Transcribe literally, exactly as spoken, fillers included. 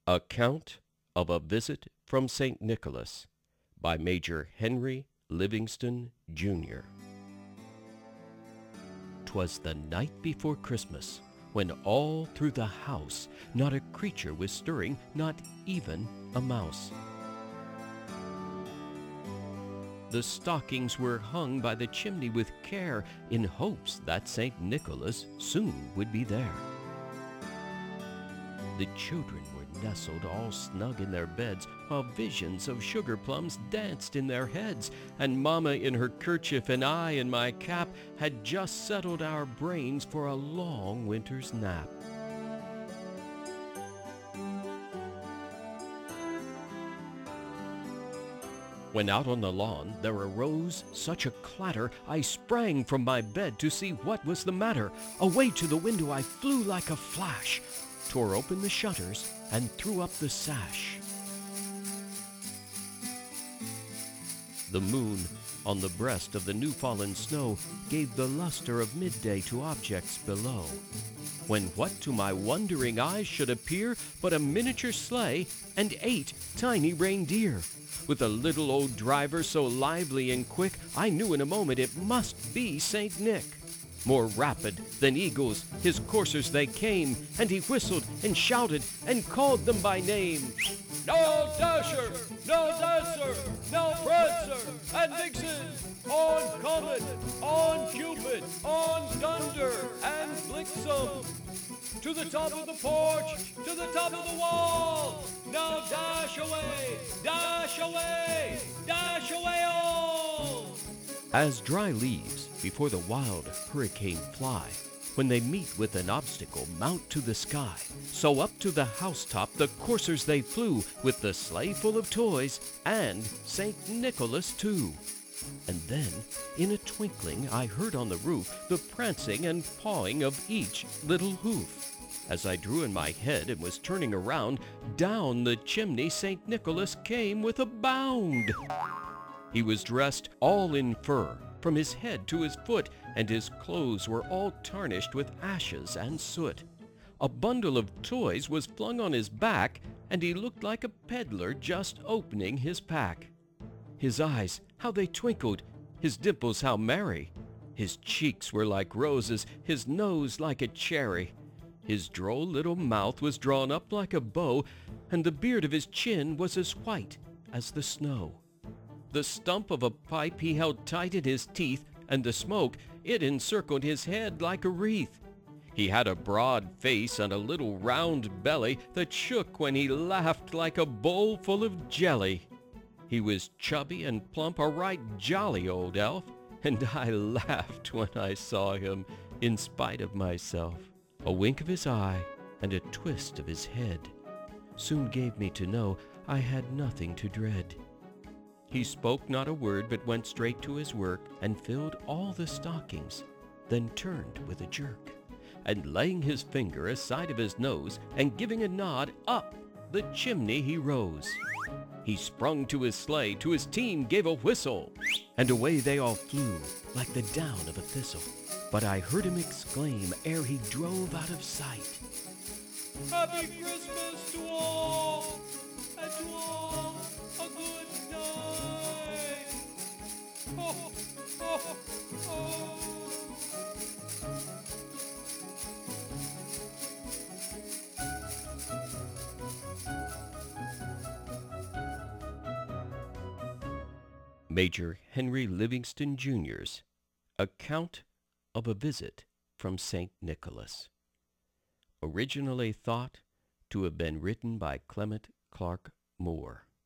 Account of a Visit from Saint Nicholas by Major Henry Livingston, Junior 'Twas the night before Christmas, when all through the house not a creature was stirring, not even a mouse. The stockings were hung by the chimney with care, in hopes that Saint Nicholas soon would be there. The children were nestled all snug in their beds, while visions of sugar plums danced in their heads, and Mamma in her kerchief and I in my cap had just settled our brains for a long winter's nap. When out on the lawn there arose such a clatter, I sprang from my bed to see what was the matter. Away to the window I flew like a flash, tore open the shutters, and threw up the sash. The moon on the breast of the new-fallen snow gave the luster of midday to objects below, when what to my wondering eyes should appear but a miniature sleigh and eight tiny reindeer, with a little old driver so lively and quick I knew in a moment it must be Saint Nick. More rapid than eagles, his coursers they came, and he whistled and shouted and called them by name. No Dasher, no Dancer, no Prancer, and Vixen, on Comet, on Cupid, on Thunder, and Blixum. To the top of the porch, to the top of the wall, now dash away, dash away, dash away all! As dry leaves before the wild hurricane fly, when they meet with an obstacle mount to the sky, so up to the housetop the coursers they flew, with the sleigh full of toys, and Saint Nicholas too. And then, in a twinkling, I heard on the roof the prancing and pawing of each little hoof. As I drew in my head and was turning around, down the chimney Saint Nicholas came with a bound. He was dressed all in fur, from his head to his foot, and his clothes were all tarnished with ashes and soot. A bundle of toys was flung on his back, and he looked like a peddler just opening his pack. His eyes, how they twinkled, his dimples how merry. His cheeks were like roses, his nose like a cherry. His droll little mouth was drawn up like a bow, and the beard of his chin was as white as the snow. The stump of a pipe he held tight in his teeth, and the smoke, it encircled his head like a wreath. He had a broad face and a little round belly that shook when he laughed like a bowl full of jelly. He was chubby and plump, a right jolly old elf, and I laughed when I saw him, in spite of myself. A wink of his eye and a twist of his head soon gave me to know I had nothing to dread. He spoke not a word, but went straight to his work, and filled all the stockings, then turned with a jerk, and laying his finger aside of his nose, and giving a nod, up the chimney he rose. He sprung to his sleigh, to his team gave a whistle, and away they all flew like the down of a thistle. But I heard him exclaim ere he drove out of sight, Happy Christmas to all, and to all a good night. Oh, oh, oh. Major Henry Livingston, Junior's Account of a Visit from Saint Nicholas. Originally thought to have been written by Clement Clarke Moore.